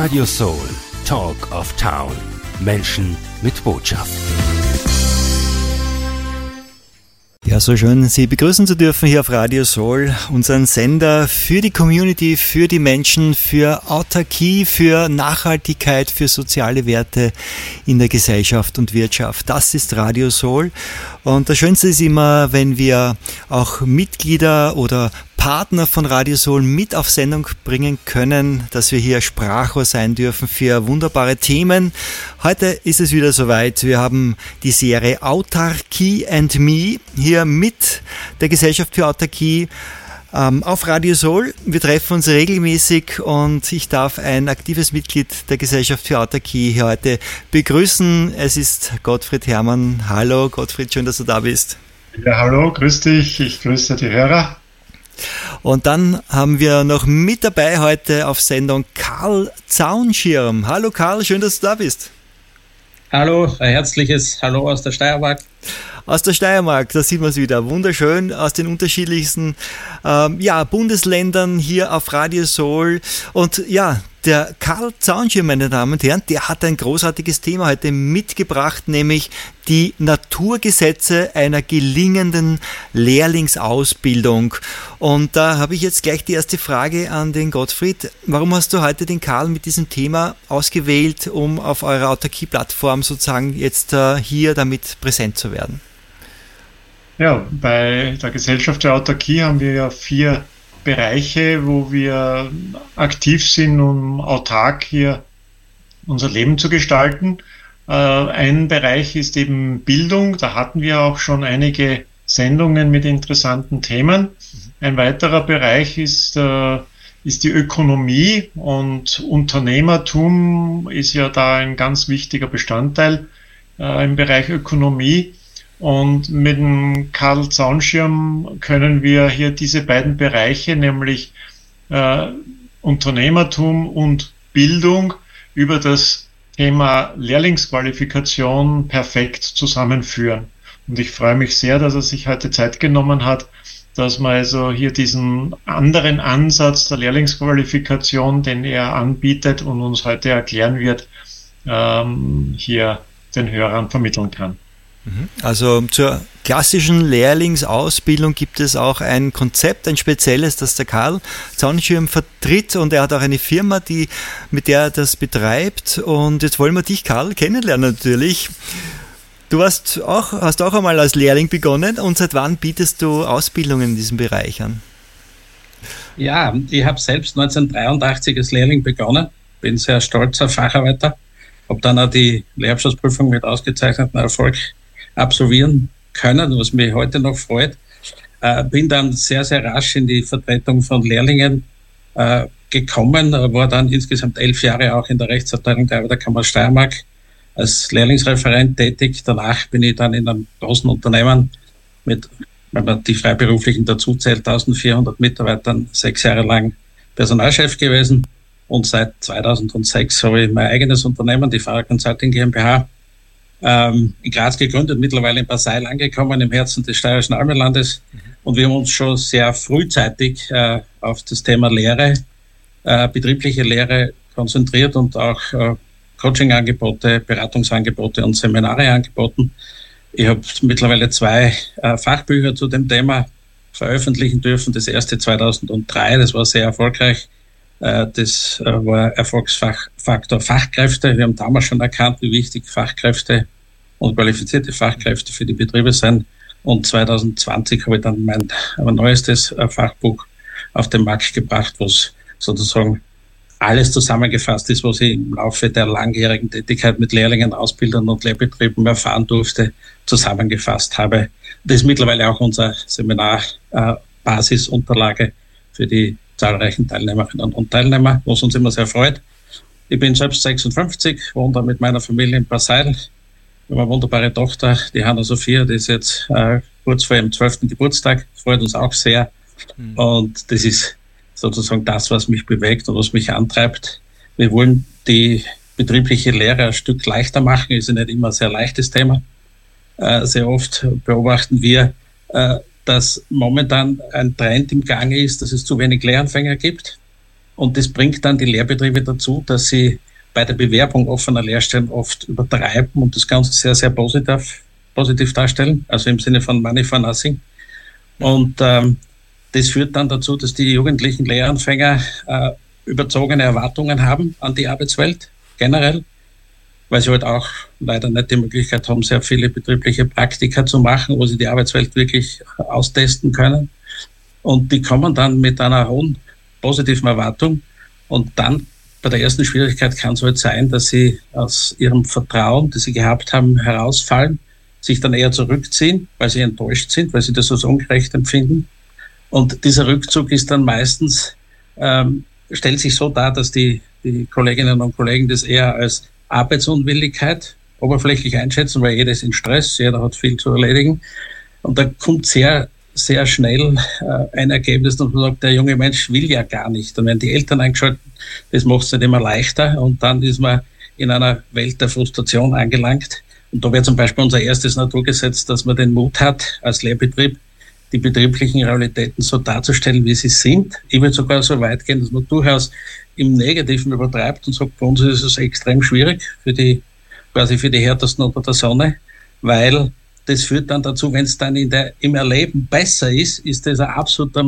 Radio Soul, Talk of Town. Menschen mit Botschaft. Ja, so schön, Sie begrüßen zu dürfen hier auf Radio Soul, unseren Sender für die Community, für die Menschen, für Autarkie, für Nachhaltigkeit, für soziale Werte in der Gesellschaft und Wirtschaft. Das ist Radio Soul. Und das Schönste ist immer, wenn wir auch Mitglieder oder Partner von Radio Soul mit auf Sendung bringen können, dass wir hier Sprachrohr sein dürfen für wunderbare Themen. Heute ist es wieder soweit. Wir haben die Serie Autarkie and Me hier mit der Gesellschaft für Autarkie auf Radio Soul. Wir treffen uns regelmäßig und ich darf ein aktives Mitglied der Gesellschaft für Autarkie hier heute begrüßen. Es ist Gottfried Herrmann. Hallo Gottfried, schön, dass du da bist. Ja, hallo, grüß dich. Ich grüße die Hörer. Und dann haben wir noch mit dabei heute auf Sendung Karl Zaunschirm. Hallo Karl, schön, dass du da bist. Hallo, ein herzliches Hallo aus der Steiermark. Aus der Steiermark, da sieht man es wieder. Wunderschön, aus den unterschiedlichsten Bundesländern hier auf Radio Soul. Und ja, der Karl Zaunschirm, meine Damen und Herren, der hat ein großartiges Thema heute mitgebracht, nämlich die Naturgesetze einer gelingenden Lehrlingsausbildung. Und da habe ich jetzt gleich die erste Frage an den Gottfried. Warum hast du heute den Karl mit diesem Thema ausgewählt, um auf eurer Autarkie-Plattform sozusagen jetzt hier damit präsent zu werden? Ja, bei der Gesellschaft der Autarkie haben wir ja 4 Bereiche, wo wir aktiv sind, um autark hier unser Leben zu gestalten. Ein Bereich ist eben Bildung, da hatten wir auch schon einige Sendungen mit interessanten Themen. Ein weiterer Bereich ist die Ökonomie, und Unternehmertum ist ja da ein ganz wichtiger Bestandteil im Bereich Ökonomie. Und mit dem Karl Zaunschirm können wir hier diese beiden Bereiche, nämlich Unternehmertum und Bildung, über das Thema Lehrlingsqualifikation perfekt zusammenführen. Und ich freue mich sehr, dass er sich heute Zeit genommen hat, dass man also hier diesen anderen Ansatz der Lehrlingsqualifikation, den er anbietet und uns heute erklären wird, hier den Hörern vermitteln kann. Also zur klassischen Lehrlingsausbildung gibt es auch ein Konzept, ein spezielles, das der Karl Zaunschirm vertritt, und er hat auch eine Firma, mit der er das betreibt. Und jetzt wollen wir dich, Karl, kennenlernen natürlich. Du hast auch einmal als Lehrling begonnen, und seit wann bietest du Ausbildungen in diesem Bereich an? Ja, ich habe selbst 1983 als Lehrling begonnen, bin sehr stolzer Facharbeiter, habe dann auch die Lehrabschlussprüfung mit ausgezeichnetem Erfolg absolvieren können, was mich heute noch freut. Bin dann sehr, sehr rasch in die Vertretung von Lehrlingen gekommen, war dann insgesamt 11 Jahre auch in der Rechtsabteilung der Arbeiterkammer Steiermark als Lehrlingsreferent tätig. Danach bin ich dann in einem großen Unternehmen mit, wenn man die Freiberuflichen dazu zählt, 1400 Mitarbeitern, 6 Jahre lang Personalchef gewesen, und seit 2006 habe ich mein eigenes Unternehmen, die Fahrer Consulting GmbH, in Graz gegründet, mittlerweile in Basseil angekommen, im Herzen des steirischen Alpenlandes. Und wir haben uns schon sehr frühzeitig auf das Thema Lehre, betriebliche Lehre konzentriert und auch Coaching-Angebote, Beratungsangebote und Seminare angeboten. Ich habe mittlerweile 2 Fachbücher zu dem Thema veröffentlichen dürfen. Das erste 2003, das war sehr erfolgreich. Das war Erfolgsfaktor Fachkräfte. Wir haben damals schon erkannt, wie wichtig Fachkräfte und qualifizierte Fachkräfte für die Betriebe sind. Und 2020 habe ich dann mein neuestes Fachbuch auf den Markt gebracht, was sozusagen alles zusammengefasst ist, was ich im Laufe der langjährigen Tätigkeit mit Lehrlingen, Ausbildern und Lehrbetrieben erfahren durfte, zusammengefasst habe. Das ist mittlerweile auch unser Seminar Basisunterlage für die zahlreichen Teilnehmerinnen und Teilnehmer, was uns immer sehr freut. Ich bin selbst 56, wohne da mit meiner Familie in Basseil. Wir haben eine wunderbare Tochter, die Hanna-Sophia, die ist jetzt kurz vor ihrem 12. Geburtstag. Das freut uns auch sehr. Und das ist sozusagen das, was mich bewegt und was mich antreibt. Wir wollen die betriebliche Lehre ein Stück leichter machen. Ist ja nicht immer ein sehr leichtes Thema. Sehr oft beobachten wir, dass momentan ein Trend im Gange ist, dass es zu wenig Lehranfänger gibt. Und das bringt dann die Lehrbetriebe dazu, dass sie bei der Bewerbung offener Lehrstellen oft übertreiben und das Ganze sehr, sehr positiv darstellen, also im Sinne von Money for Nothing. Und das führt dann dazu, dass die jugendlichen Lehranfänger überzogene Erwartungen haben an die Arbeitswelt generell, weil sie halt auch leider nicht die Möglichkeit haben, sehr viele betriebliche Praktika zu machen, wo sie die Arbeitswelt wirklich austesten können. Und die kommen dann mit einer hohen positiven Erwartung und dann bei der ersten Schwierigkeit kann es halt sein, dass sie aus ihrem Vertrauen, das sie gehabt haben, herausfallen, sich dann eher zurückziehen, weil sie enttäuscht sind, weil sie das als ungerecht empfinden. Und dieser Rückzug ist dann meistens, stellt sich so dar, dass die Kolleginnen und Kollegen das eher als Arbeitsunwilligkeit oberflächlich einschätzen, weil jeder ist in Stress, jeder hat viel zu erledigen. Und da kommt sehr, sehr schnell ein Ergebnis, dass man sagt, der junge Mensch will ja gar nicht. Dann werden die Eltern eingeschaltet, das macht es nicht immer leichter und dann ist man in einer Welt der Frustration angelangt. Und da wäre zum Beispiel unser erstes Naturgesetz, dass man den Mut hat, als Lehrbetrieb die betrieblichen Realitäten so darzustellen, wie sie sind. Ich würde sogar so weit gehen, dass man durchaus im Negativen übertreibt und sagt, bei uns ist es extrem schwierig für die Härtesten unter der Sonne, weil das führt dann dazu, wenn es dann im Erleben besser ist das ein absoluter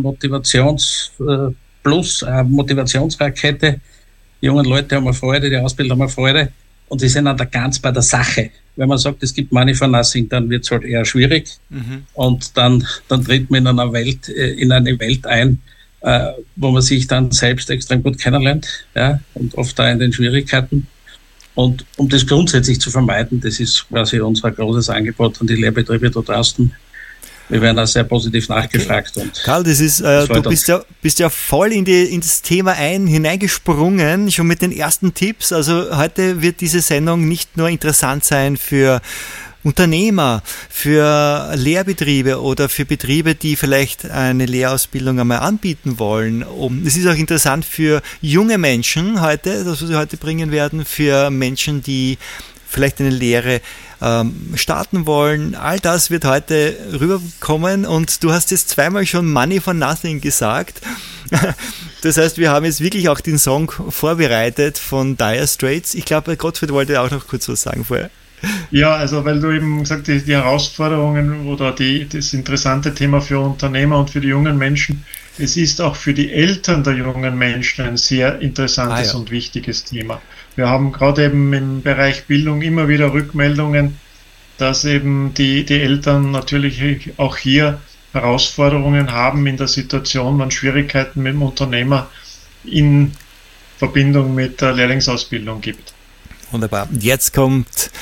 Motivationsrakete. Die jungen Leute haben eine Freude, die Ausbilder haben eine Freude und die sind dann da ganz bei der Sache. Wenn man sagt, es gibt Money for Nothing, dann wird es halt eher schwierig und dann tritt man in eine Welt ein, wo man sich dann selbst extrem gut kennenlernt, ja, und oft da in den Schwierigkeiten. Und um das grundsätzlich zu vermeiden, das ist quasi unser großes Angebot an die Lehrbetriebe da draußen. Wir werden da sehr positiv nachgefragt. Und Karl, das ist, du bist ja voll in das Thema hineingesprungen, schon mit den ersten Tipps. Also heute wird diese Sendung nicht nur interessant sein für Unternehmer, für Lehrbetriebe oder für Betriebe, die vielleicht eine Lehrausbildung einmal anbieten wollen. Es ist auch interessant für junge Menschen heute, das was wir heute bringen werden, für Menschen, die vielleicht eine Lehre starten wollen. All das wird heute rüberkommen und du hast jetzt zweimal schon Money for Nothing gesagt. Das heißt, wir haben jetzt wirklich auch den Song vorbereitet von Dire Straits. Ich glaube, Gottfried wollte auch noch kurz was sagen vorher. Ja, also weil du eben gesagt hast, die Herausforderungen oder das interessante Thema für Unternehmer und für die jungen Menschen, es ist auch für die Eltern der jungen Menschen ein sehr interessantes und wichtiges Thema. Wir haben gerade eben im Bereich Bildung immer wieder Rückmeldungen, dass eben die Eltern natürlich auch hier Herausforderungen haben in der Situation, wenn Schwierigkeiten mit dem Unternehmer in Verbindung mit der Lehrlingsausbildung gibt. Wunderbar. Jetzt kommen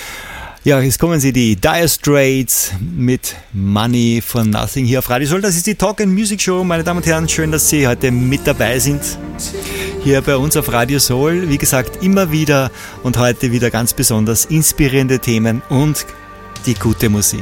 sie, die Dire Straits mit Money for Nothing hier auf Radio Soul. Das ist die Talk and Music Show, meine Damen und Herren. Schön, dass Sie heute mit dabei sind. Hier bei uns auf Radio Soul. Wie gesagt, immer wieder und heute wieder ganz besonders inspirierende Themen und die gute Musik.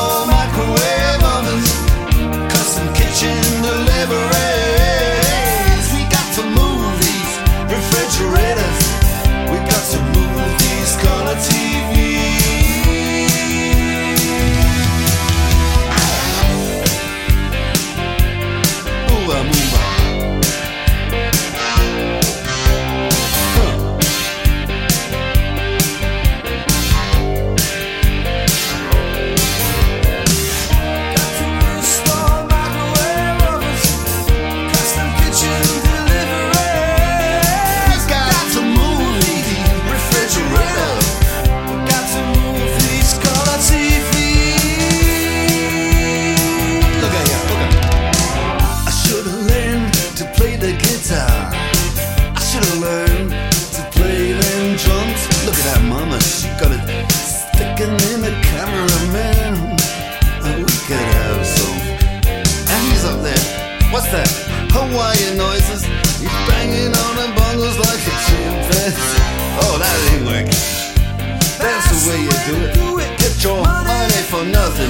Kitchen delivery.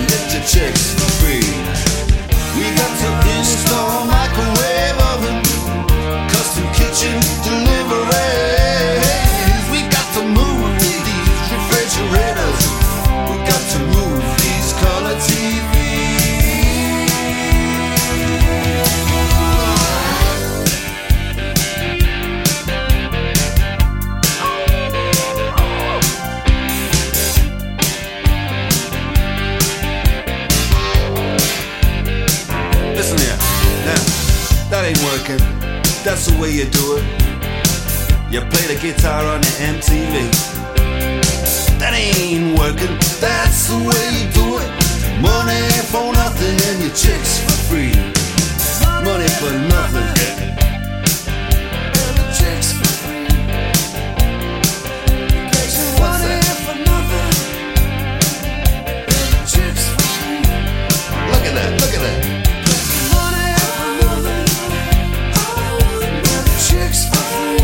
get your chicks for free. We got to install microwave oven, custom kitchen deliveries. We got to move these refrigerators. We got to move these color TVs. Listen here, now, that ain't working. That's the way you do it. You play the guitar on the MTV. That ain't working. That's the way you do it. Money for nothing and your chicks for free. Money for nothing. And the chicks for free. What's that? For nothing. And the chicks for free. Look at that, look at that. Money for nothing. And the chicks for free.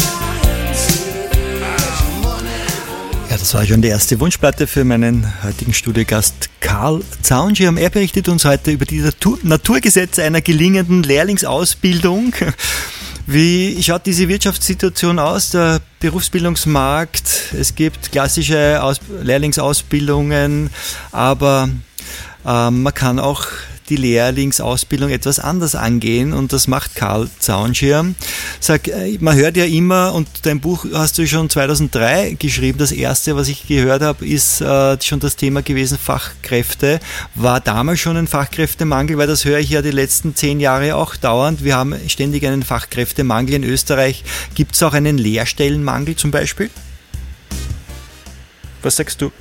Ja, das war schon die erste Wunschplatte für meinen heutigen Studiogast Carl Zaunschirm. Er berichtet uns heute über die Naturgesetze einer gelingenden Lehrlingsausbildung. Wie schaut diese Wirtschaftssituation aus, der Berufsbildungsmarkt? Es gibt klassische Lehrlingsausbildungen, aber man kann auch die Lehrlingsausbildung etwas anders angehen und das macht Carl Zaunschirm. Man hört ja immer, und dein Buch hast du schon 2003 geschrieben, das erste, was ich gehört habe, ist schon das Thema gewesen, Fachkräfte. War damals schon ein Fachkräftemangel, weil das höre ich ja die letzten 10 Jahre auch dauernd. Wir haben ständig einen Fachkräftemangel in Österreich. Gibt es auch einen Lehrstellenmangel zum Beispiel? Was sagst du?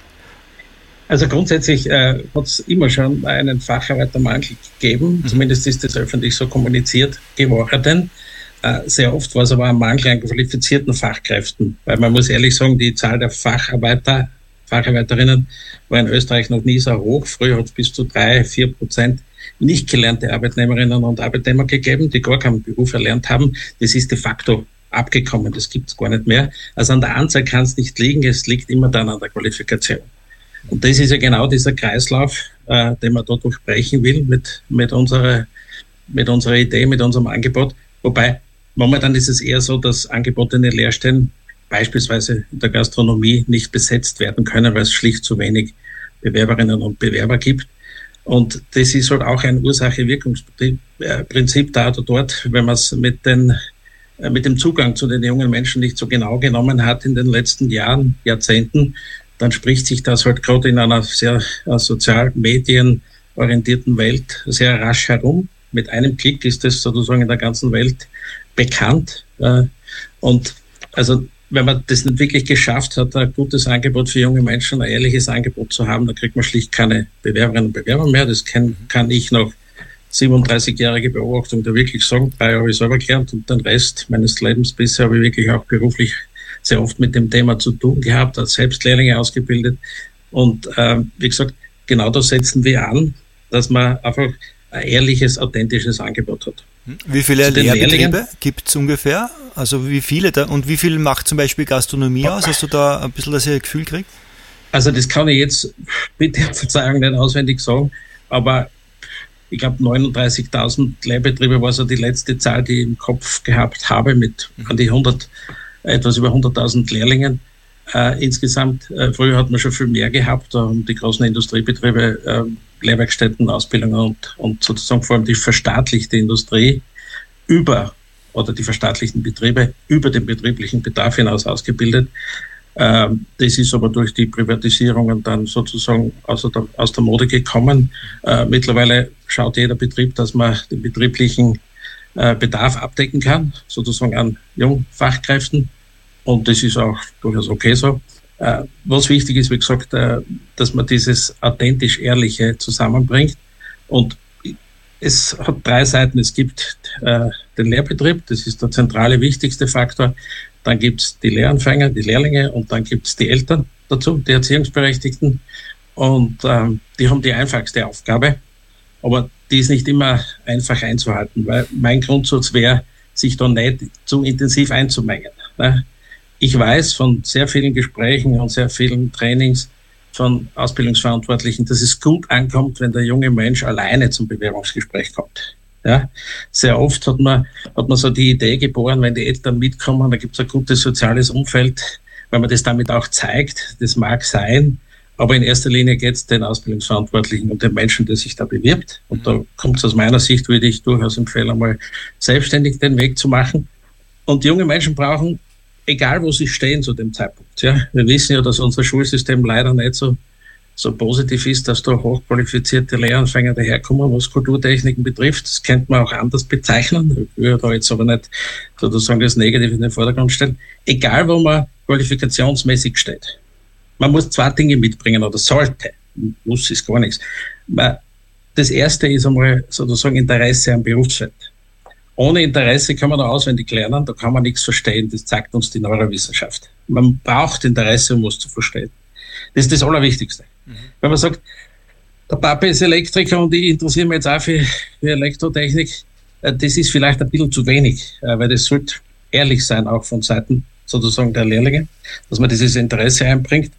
Also grundsätzlich hat es immer schon einen Facharbeitermangel gegeben, zumindest ist das öffentlich so kommuniziert geworden. Sehr oft war es aber ein Mangel an qualifizierten Fachkräften, weil man muss ehrlich sagen, die Zahl der Facharbeiterinnen war in Österreich noch nie so hoch. Früher hat es bis zu 3-4% nicht gelernte Arbeitnehmerinnen und Arbeitnehmer gegeben, die gar keinen Beruf erlernt haben. Das ist de facto abgekommen, das gibt es gar nicht mehr. Also an der Anzahl kann es nicht liegen, es liegt immer dann an der Qualifikation. Und das ist ja genau dieser Kreislauf, den man da durchbrechen will mit unserer Idee, mit unserem Angebot. Wobei momentan ist es eher so, dass angebotene Lehrstellen beispielsweise in der Gastronomie nicht besetzt werden können, weil es schlicht zu wenig Bewerberinnen und Bewerber gibt. Und das ist halt auch ein Ursache-Wirkungsprinzip da oder dort, wenn man es mit dem Zugang zu den jungen Menschen nicht so genau genommen hat in den letzten Jahren, Jahrzehnten, dann spricht sich das halt gerade in einer sehr sozial medienorientierten Welt sehr rasch herum. Mit einem Klick ist das sozusagen in der ganzen Welt bekannt. Und also wenn man das nicht wirklich geschafft hat, ein gutes Angebot für junge Menschen, ein ehrliches Angebot zu haben, dann kriegt man schlicht keine Bewerberinnen und Bewerber mehr. Das kann ich nach 37-jährige Beobachtung da wirklich sagen. 3 Jahre habe ich selber gelernt und den Rest meines Lebens bisher habe ich wirklich auch beruflich sehr oft mit dem Thema zu tun gehabt, als selbst Lehrlinge ausgebildet. Und wie gesagt, genau da setzen wir an, dass man einfach ein ehrliches, authentisches Angebot hat. Wie viele Lehrbetriebe gibt es ungefähr? Also wie viele da, und wie viel macht zum Beispiel Gastronomie aus? Hast du da ein bisschen das Gefühl gekriegt? Also das kann ich jetzt bitte Verzeihung nicht auswendig sagen, aber ich glaube 39.000 Lehrbetriebe war so die letzte Zahl, die ich im Kopf gehabt habe, mit an die etwas über 100.000 Lehrlingen insgesamt. Früher hat man schon viel mehr gehabt, die großen Industriebetriebe, Lehrwerkstätten, Ausbildungen und sozusagen vor allem die verstaatlichte Industrie oder die verstaatlichten Betriebe über den betrieblichen Bedarf hinaus ausgebildet. Das ist aber durch die Privatisierungen dann sozusagen aus der Mode gekommen. Mittlerweile schaut jeder Betrieb, dass man den betrieblichen Bedarf abdecken kann, sozusagen an Jungfachkräften. Und das ist auch durchaus okay so. Was wichtig ist, wie gesagt, dass man dieses authentisch Ehrliche zusammenbringt. Und es hat 3 Seiten. Es gibt den Lehrbetrieb, das ist der zentrale, wichtigste Faktor. Dann gibt es die Lehranfänger, die Lehrlinge und dann gibt es die Eltern dazu, die Erziehungsberechtigten. Und die haben die einfachste Aufgabe. Aber die ist nicht immer einfach einzuhalten, weil mein Grundsatz wäre, sich da nicht zu intensiv einzumengen. Ich weiß von sehr vielen Gesprächen und sehr vielen Trainings, von Ausbildungsverantwortlichen, dass es gut ankommt, wenn der junge Mensch alleine zum Bewerbungsgespräch kommt. Ja, sehr oft hat man so die Idee geboren, wenn die Eltern mitkommen, da gibt es ein gutes soziales Umfeld, wenn man das damit auch zeigt, das mag sein, aber in erster Linie geht es den Ausbildungsverantwortlichen und den Menschen, der sich da bewirbt. Und da kommt es aus meiner Sicht, würde ich durchaus empfehlen, einmal selbstständig den Weg zu machen. Und junge Menschen brauchen, egal wo sie stehen zu dem Zeitpunkt. Ja, wir wissen ja, dass unser Schulsystem leider nicht so positiv ist, dass da hochqualifizierte Lehranfänger daherkommen, was Kulturtechniken betrifft. Das könnte man auch anders bezeichnen. Ich würde da jetzt aber nicht sozusagen das Negative in den Vordergrund stellen. Egal, wo man qualifikationsmäßig steht. Man muss 2 Dinge mitbringen oder sollte. Muss ist gar nichts. Das erste ist einmal sozusagen Interesse am Berufsfeld. Ohne Interesse kann man da auswendig lernen, da kann man nichts verstehen. Das zeigt uns die Neurowissenschaft. Man braucht Interesse, um was zu verstehen. Das ist das Allerwichtigste. Wenn man sagt, der Papa ist Elektriker und ich interessiere mich jetzt auch für Elektrotechnik, das ist vielleicht ein bisschen zu wenig, weil das sollte ehrlich sein, auch von Seiten sozusagen der Lehrlinge, dass man dieses Interesse einbringt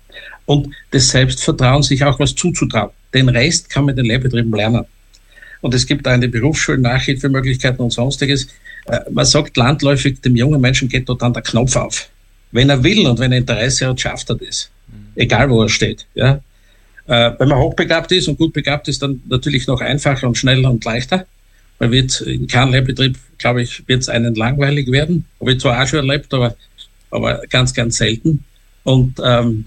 und das Selbstvertrauen, sich auch was zuzutrauen. Den Rest kann man in den Lehrbetrieben lernen. Und es gibt auch in den Berufsschulen Nachhilfemöglichkeiten und Sonstiges. Man sagt landläufig, dem jungen Menschen geht dort dann der Knopf auf. Wenn er will und wenn er Interesse hat, schafft er das. Egal, wo er steht. Ja. Wenn man hochbegabt ist und gut begabt ist, dann natürlich noch einfacher und schneller und leichter. Man wird in keinem Lehrbetrieb, glaube ich, wird es einen langweilig werden. Habe ich zwar auch schon erlebt, aber ganz, ganz selten. Und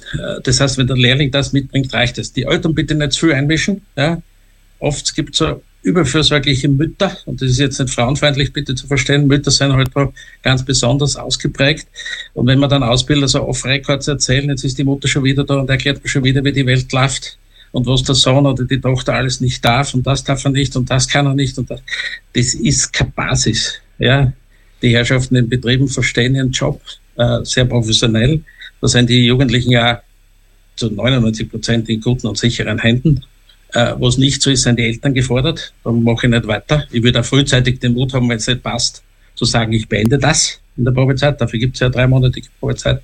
das heißt, wenn der Lehrling das mitbringt, reicht es. Die Eltern bitte nicht zu viel einmischen. Ja. Oft gibt es so überfürsorgliche Mütter, und das ist jetzt nicht frauenfeindlich bitte zu verstehen, Mütter sind halt ganz besonders ausgeprägt. Und wenn man dann Ausbilder so off-records erzählen, jetzt ist die Mutter schon wieder da und erklärt mir schon wieder, wie die Welt läuft und was der Sohn oder die Tochter alles nicht darf und das darf er nicht und das kann er nicht und das ist keine Basis. Ja. Die Herrschaften in Betrieben verstehen ihren Job sehr professionell. Da sind die Jugendlichen ja zu 99% in guten und sicheren Händen. Was nicht so ist, sind die Eltern gefordert. Dann mache ich nicht weiter. Ich würde auch frühzeitig den Mut haben, wenn es nicht passt, zu sagen, ich beende das in der Probezeit. Dafür gibt es ja 3-monatige Probezeit.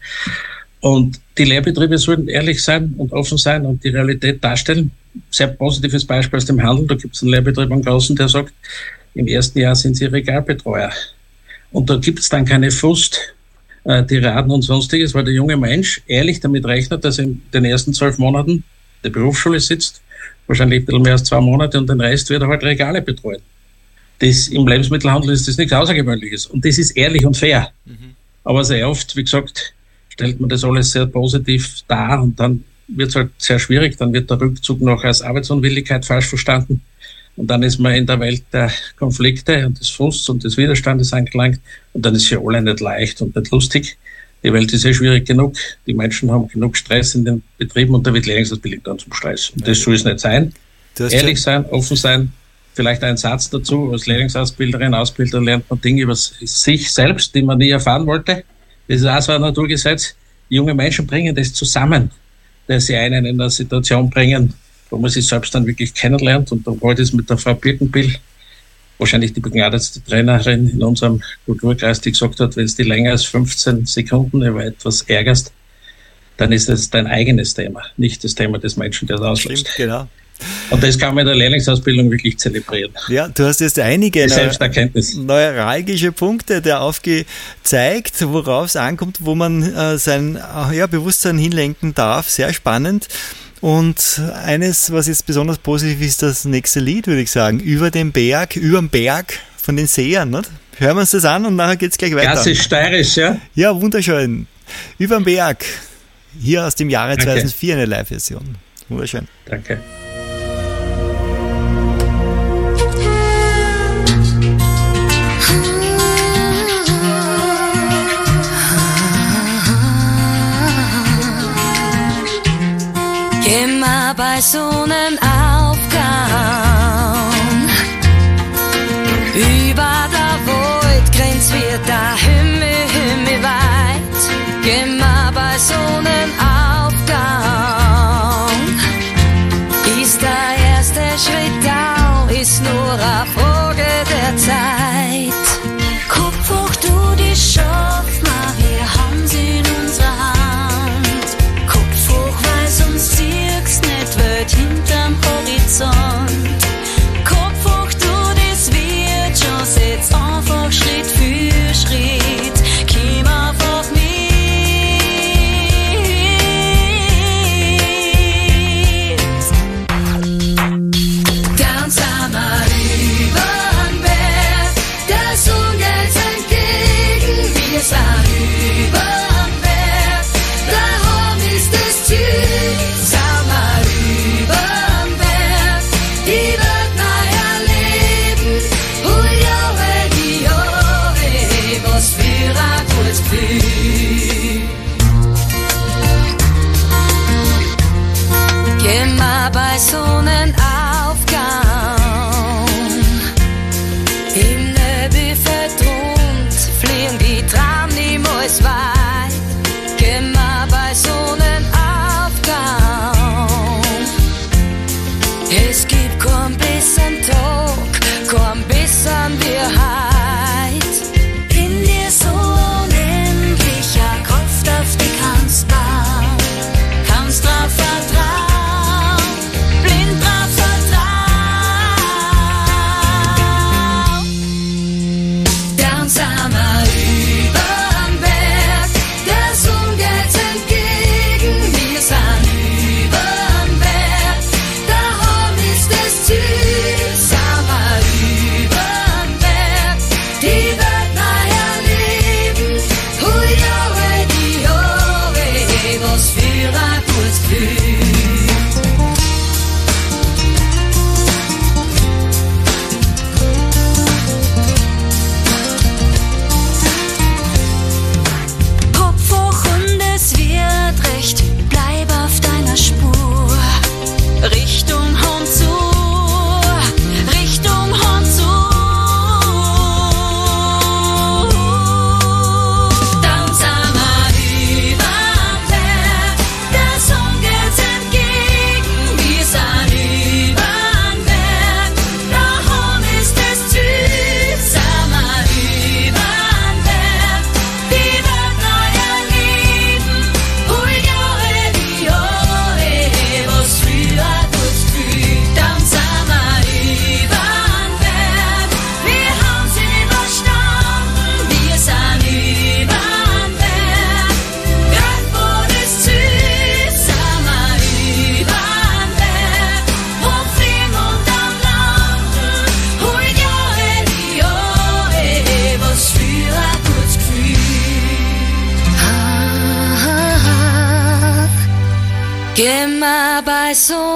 Und die Lehrbetriebe sollten ehrlich sein und offen sein und die Realität darstellen. Sehr positives Beispiel aus dem Handel. Da gibt es einen Lehrbetrieb am Großen, der sagt, im ersten Jahr sind sie Regalbetreuer. Und da gibt es dann keine Frust, Tiraden und Sonstiges, weil der junge Mensch ehrlich damit rechnet, dass er in den ersten 12 Monaten der Berufsschule sitzt, wahrscheinlich ein bisschen mehr als 2 Monate und den Rest wird er halt Regale betreuen. Das, im Lebensmittelhandel ist das nichts Außergewöhnliches und das ist ehrlich und fair. Aber sehr oft, wie gesagt, stellt man das alles sehr positiv dar und dann wird es halt sehr schwierig, dann wird der Rückzug noch als Arbeitsunwilligkeit falsch verstanden und dann ist man in der Welt der Konflikte und des Frusts und des Widerstandes angelangt und dann ist für alle nicht leicht und nicht lustig. Die Welt ist schwierig genug. Die Menschen haben genug Stress in den Betrieben und da wird Lehrlingsausbildung dann zum Stress. Und das soll es nicht sein. Ehrlich sein, offen sein. Vielleicht ein Satz dazu. Als Lehrlingsausbilderin, Ausbilder lernt man Dinge über sich selbst, die man nie erfahren wollte. Das ist auch so ein Naturgesetz. Junge Menschen bringen das zusammen, dass sie einen in eine Situation bringen, wo man sich selbst dann wirklich kennenlernt. Und dann wollte ich es mit der Frau Birkenbill, wahrscheinlich die begnadetste Trainerin in unserem Kulturkreis, die gesagt hat, wenn es dich länger als 15 Sekunden über etwas ärgerst, dann ist es dein eigenes Thema, nicht das Thema des Menschen, der es auslöst. Stimmt, genau. Und das kann man in der Lehrlingsausbildung wirklich zelebrieren. Ja, du hast jetzt einige neuralgische Punkte da aufgezeigt, worauf es ankommt, wo man sein Bewusstsein hinlenken darf. Sehr spannend. Und eines, was jetzt besonders positiv ist, das nächste Lied, würde ich sagen, über dem Berg von den Sehern. Nicht? Hören wir uns das an und nachher geht es gleich weiter. Klassisch steirisch, ja? Ja, wunderschön. Über dem Berg, hier aus dem Jahre 2004 eine Live-Version. Wunderschön. Danke. Immer bei Sonnenaufgang über der Waldgrenze wird der Himmel weit. Immer bei Sonnenaufgang ist der erste Schritt da, ist nur eine Frage der Zeit. Kopf hoch, du die schaffst, wir haben sie in unserer Hand. Kopf hoch, weil sonst sie Horizont. Kopf hoch, du, das wird schon, setz einfach Schritt für Schritt. Komm einfach mit. Dann sind wir übern Berg, der Sonne geht entgegen. Wir sind übern Berg, daheim ist das Ziel. Sind wir übern Berg, die Welt neu erleben. Oh Jahre, die Jahre, was für ein gutes Gefühl. Gehen wir bei Sonnenaufgang im Nebel verdrungt, fliegen die Traum niemals weit. Gehen wir bei Sonnenaufgang. Es gibt keinen besseren Tag, keinen besseren wie heut. In dir so unendlicher Kraft auf die kannst bauen, kannst drauf vertrauen, blind drauf vertrauen. Dann sind wir übern Berg, der Sonne geht entgegen. Wir sind übern Berg, daheim ist das Ziel. Sind wir übern Berg, die Welt neu erleben. Oh Jahre, die Jahre, was für ein gutes Gefühl. Kopf hoch und es wird recht, bleib auf deiner Spur. Richtung Hund zu, Richtung Hund zu. Dann sind wir übern Berg, der Sonne geht entgegen. Wir sind übern Berg, daheim ist das Ziel. Sind wir übern Berg, die Welt neu erleben. Oh Jahre, die Jahre, was für ein gutes Gefühl. Dann sind wir übern Berg, wir haben sie überstanden. Wir sind übern Berg, grad vor das Ziel. Sind wir übern Berg, hoch fliegen und dann landen. Oh Jahre, die Jahre, was für ein gutes Gefühl. Gehen wir bei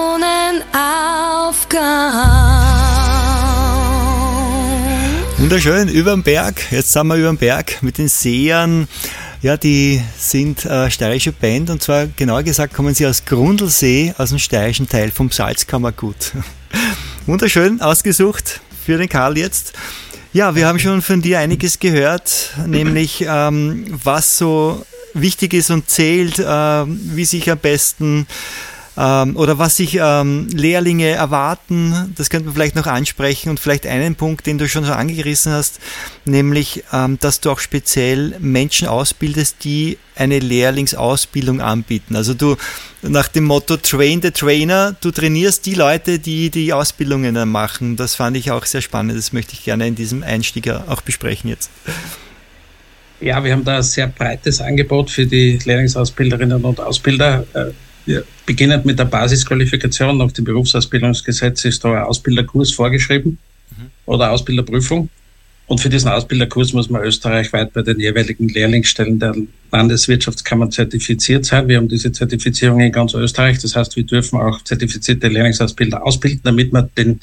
Sonnenaufgang. Wunderschön, überm Berg. Jetzt sind wir überm Berg mit den Sehern. Ja, die sind steirische Band und zwar genauer gesagt kommen sie aus Grundlsee, aus dem steirischen Teil vom Salzkammergut. Wunderschön ausgesucht für den Karl jetzt. Ja, wir haben schon von dir einiges gehört, nämlich was so wichtig ist und zählt, wie sich am besten oder was sich Lehrlinge erwarten. Das könnte man vielleicht noch ansprechen und vielleicht einen Punkt, den du schon so angerissen hast, nämlich, dass du auch speziell Menschen ausbildest, die eine Lehrlingsausbildung anbieten. Also du nach dem Motto Train the Trainer, du trainierst die Leute, die die Ausbildungen dann machen. Das fand ich auch sehr spannend. Das möchte ich gerne in diesem Einstieg auch besprechen jetzt. Ja, wir haben da ein sehr breites Angebot für die Lehrlingsausbilderinnen und Ausbilder. Wir beginnen mit der Basisqualifikation. Nach dem Berufsausbildungsgesetz ist da ein Ausbilderkurs vorgeschrieben oder Ausbilderprüfung. Und für diesen Ausbilderkurs muss man österreichweit bei den jeweiligen Lehrlingsstellen der Landeswirtschaftskammern zertifiziert sein. Wir haben diese Zertifizierung in ganz Österreich. Das heißt, wir dürfen auch zertifizierte Lehrlingsausbilder ausbilden, damit man den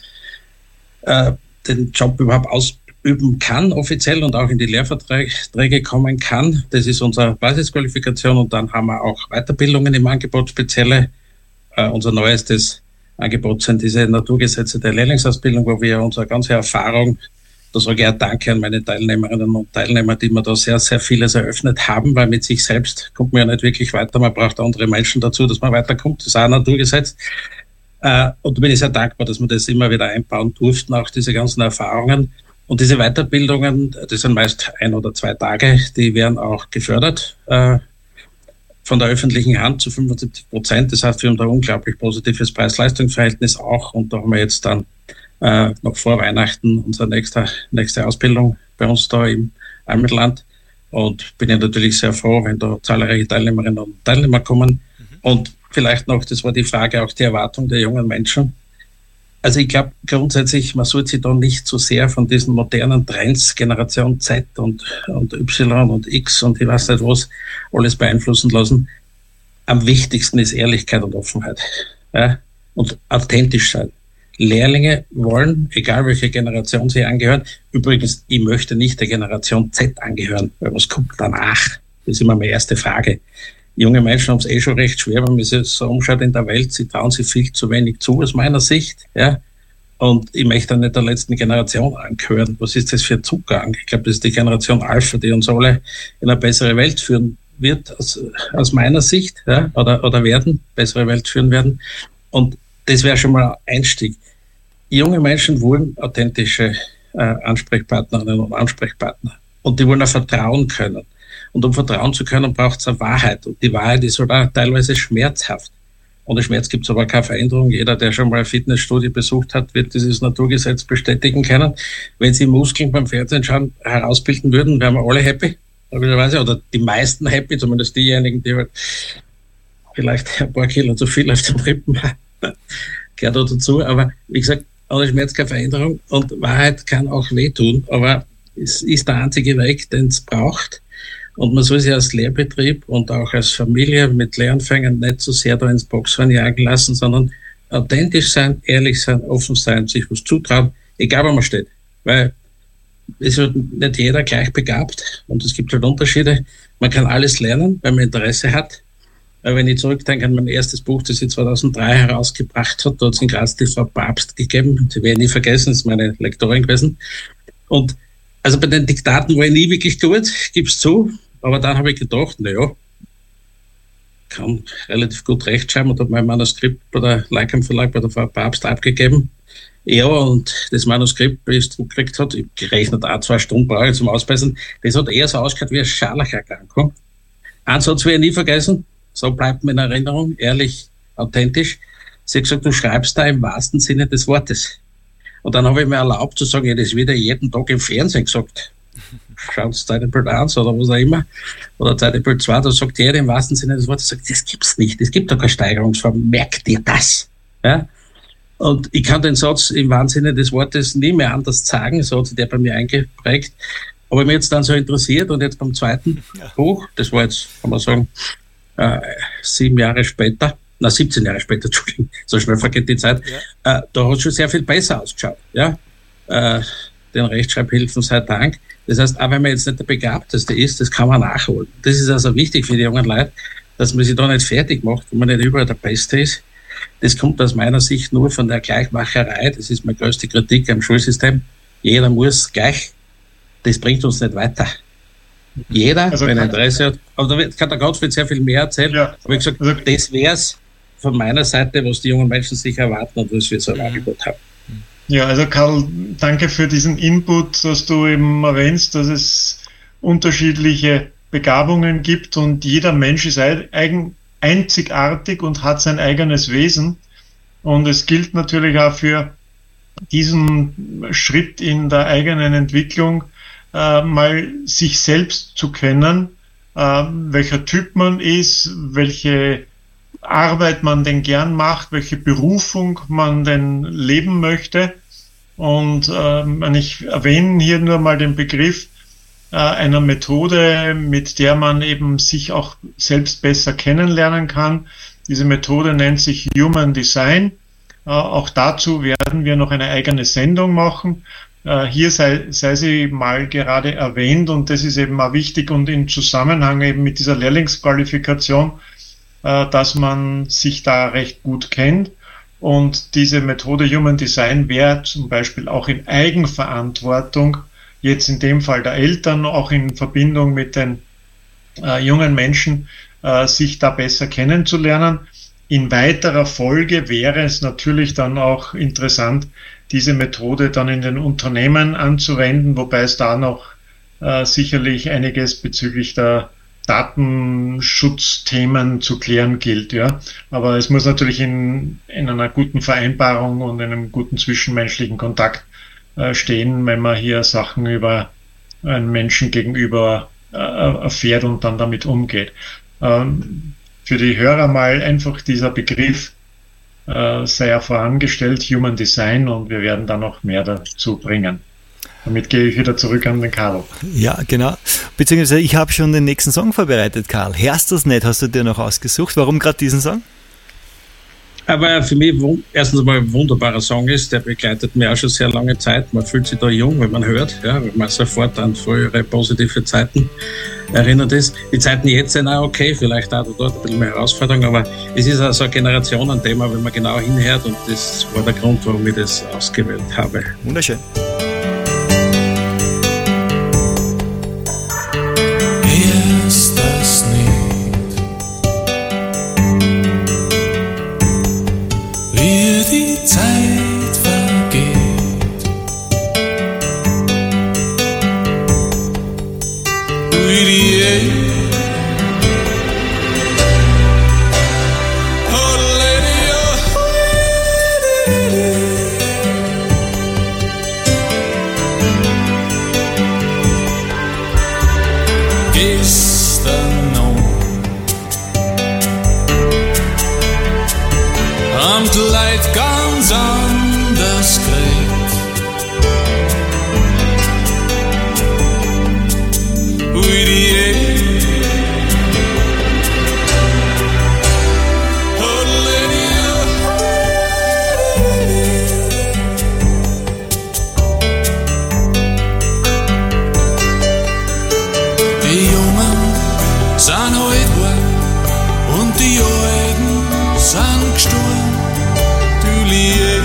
Job überhaupt ausüben kann, offiziell, und auch in die Lehrverträge kommen kann. Das ist unsere Basisqualifikation. Und dann haben wir auch Weiterbildungen im Angebot, spezielle. Unser neuestes Angebot sind diese Naturgesetze der Lehrlingsausbildung, wo wir unsere ganze Erfahrung, da sage ich auch Danke an meine Teilnehmerinnen und Teilnehmer, die mir da sehr, sehr vieles eröffnet haben, weil mit sich selbst kommt man ja nicht wirklich weiter. Man braucht andere Menschen dazu, dass man weiterkommt. Das ist auch ein Naturgesetz. Und da bin ich sehr dankbar, dass wir das immer wieder einbauen durften, auch diese ganzen Erfahrungen. Und diese Weiterbildungen, das sind meist 1 oder 2 Tage, die werden auch gefördert von der öffentlichen Hand zu 75%. Das heißt, wir haben da ein unglaublich positives Preis-Leistungs-Verhältnis auch. Und da haben wir jetzt dann noch vor Weihnachten unsere nächste Ausbildung bei uns da im Almedland. Und bin ja natürlich sehr froh, wenn da zahlreiche Teilnehmerinnen und Teilnehmer kommen. Und vielleicht noch, das war die Frage, auch die Erwartung der jungen Menschen. Also ich glaube grundsätzlich, man sollte sich da nicht so sehr von diesen modernen Trends, Generation Z und Y und X und ich weiß nicht was, alles beeinflussen lassen. Am wichtigsten ist Ehrlichkeit und Offenheit, ja? Und authentisch sein. Lehrlinge wollen, egal welche Generation sie angehören, übrigens, ich möchte nicht der Generation Z angehören, weil was kommt danach? Das ist immer meine erste Frage. Junge Menschen haben es schon recht schwer, wenn man sich so umschaut in der Welt, sie trauen sich viel zu wenig zu, aus meiner Sicht, ja. Und ich möchte auch nicht der letzten Generation angehören. Was ist das für ein Zugang? Ich glaube, das ist die Generation Alpha, die uns alle in eine bessere Welt führen wird, aus meiner Sicht, ja, oder bessere Welt führen werden. Und das wäre schon mal ein Einstieg. Junge Menschen wollen authentische Ansprechpartnerinnen und Ansprechpartner. Und die wollen auch vertrauen können. Und um vertrauen zu können, braucht es eine Wahrheit. Und die Wahrheit ist halt auch teilweise schmerzhaft. Ohne Schmerz gibt es aber keine Veränderung. Jeder, der schon mal eine Fitnessstudie besucht hat, wird dieses Naturgesetz bestätigen können. Wenn Sie Muskeln beim Fernsehen schauen, herausbilden würden, wären wir alle happy. Oder die meisten happy, zumindest diejenigen, die halt vielleicht ein paar Kilo zu viel auf den Rippen haben. Gehört auch dazu. Aber wie gesagt, ohne Schmerz keine Veränderung. Und Wahrheit kann auch wehtun. Aber es ist der einzige Weg, den es braucht. Und man soll sich als Lehrbetrieb und auch als Familie mit Lehranfängern nicht so sehr da ins Boxhorn jagen lassen, sondern authentisch sein, ehrlich sein, offen sein, sich was zutrauen, egal wo man steht. Weil es wird nicht jeder gleich begabt und es gibt halt Unterschiede. Man kann alles lernen, wenn man Interesse hat. Weil wenn ich zurückdenke an mein erstes Buch, das ich 2003 herausgebracht hat, da hat es in Graz die Frau Papst gegeben, die werde ich nie vergessen, das ist meine Lektorin gewesen. Und also bei den Diktaten war ich nie wirklich gut, gib's zu. Aber dann habe ich gedacht, naja, kann relativ gut rechtschreiben und habe mein Manuskript bei der Leikam Verlag bei der Frau Papst abgegeben. Ja, und das Manuskript, wie es zurückgekriegt hat, ich gerechnet auch 2 Stunden brauche ich zum Ausbessern, das hat eher so ausgehört wie eine Scharlacherkrankung. Einen Satz werde ich nie vergessen, so bleibt mir in Erinnerung, ehrlich, authentisch. Sie hat gesagt, du schreibst da im wahrsten Sinne des Wortes. Und dann habe ich mir erlaubt zu sagen, ja, das wird ja jeden Tag im Fernsehen gesagt. Schaut Zeitbild 1 oder was auch immer, oder Zeitbild 2, da sagt jeder im wahrsten Sinne des Wortes, sagt, das gibt's nicht, es gibt da keine Steigerungsform, merkt dir das. Ja? Und ich kann den Satz im wahren Sinne des Wortes nie mehr anders sagen, so hat sich der bei mir eingeprägt. Aber mich jetzt dann so interessiert und jetzt beim zweiten Buch, das war jetzt, kann man sagen, 17 Jahre später, Entschuldigung, so schnell vergeht die Zeit, da hat es schon sehr viel besser ausgeschaut. Ja? Den Rechtschreibhilfen sei Dank. Das heißt, auch wenn man jetzt nicht der Begabteste ist, das kann man nachholen. Das ist also wichtig für die jungen Leute, dass man sich da nicht fertig macht, wenn man nicht überall der Beste ist. Das kommt aus meiner Sicht nur von der Gleichmacherei. Das ist meine größte Kritik am Schulsystem. Jeder muss gleich. Das bringt uns nicht weiter. Jeder, also wenn er Interesse hat. Aber da kann der Gottfried sehr viel mehr erzählen. Ja. Aber ich gesagt, das wär's von meiner Seite, was die jungen Menschen sich erwarten und was wir so ein Angebot haben. Ja, also Karl, danke für diesen Input, dass du eben erwähnst, dass es unterschiedliche Begabungen gibt und jeder Mensch ist einzigartig und hat sein eigenes Wesen. Und es gilt natürlich auch für diesen Schritt in der eigenen Entwicklung, mal sich selbst zu kennen, welcher Typ man ist, welche Arbeit man denn gern macht, welche Berufung man denn leben möchte. Und ich erwähne hier nur mal den Begriff einer Methode, mit der man eben sich auch selbst besser kennenlernen kann. Diese Methode nennt sich Human Design. Auch dazu werden wir noch eine eigene Sendung machen. Hier sei sie mal gerade erwähnt und das ist eben auch wichtig und im Zusammenhang eben mit dieser Lehrlingsqualifikation, dass man sich da recht gut kennt. Und diese Methode Human Design wäre zum Beispiel auch in Eigenverantwortung, jetzt in dem Fall der Eltern, auch in Verbindung mit den jungen Menschen, sich da besser kennenzulernen. In weiterer Folge wäre es natürlich dann auch interessant, diese Methode dann in den Unternehmen anzuwenden, wobei es da noch sicherlich einiges bezüglich der Datenschutzthemen zu klären gilt, ja. Aber es muss natürlich in einer guten Vereinbarung und in einem guten zwischenmenschlichen Kontakt stehen, wenn man hier Sachen über einen Menschen gegenüber erfährt und dann damit umgeht. Für die Hörer mal einfach dieser Begriff sei ja vorangestellt, Human Design, und wir werden da noch mehr dazu bringen. Damit gehe ich wieder zurück an den Karl. Ja, genau. Beziehungsweise ich habe schon den nächsten Song vorbereitet, Karl. Hörst du das nicht? Hast du dir noch ausgesucht? Warum gerade diesen Song? Aber für mich erstens mal ein wunderbarer Song ist, der begleitet mich auch schon sehr lange Zeit. Man fühlt sich da jung, wenn man hört, ja, wenn man sofort an frühere positive Zeiten erinnert ist. Die Zeiten jetzt sind auch okay, vielleicht auch dort ein bisschen mehr Herausforderung, aber es ist also ein Generationenthema, wenn man genau hinhört, und das war der Grund, warum ich das ausgewählt habe. Wunderschön. Ist das nicht, wie die Zeit vergeht, wie die oh lady, gestern noch am Kleid ganz anders gekriegt, wie die oh lady, die Jungen sind alt geworden und die Alten sind gestorben, du Liebe.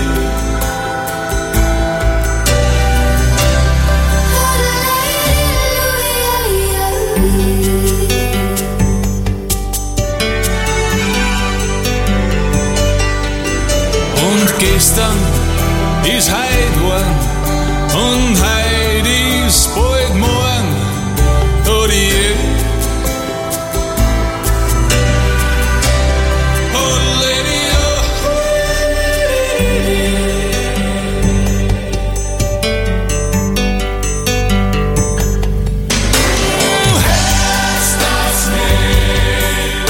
Und gestern ist heut geworden und heut ist bald morgen, oh die oh lady, oh hast das nicht,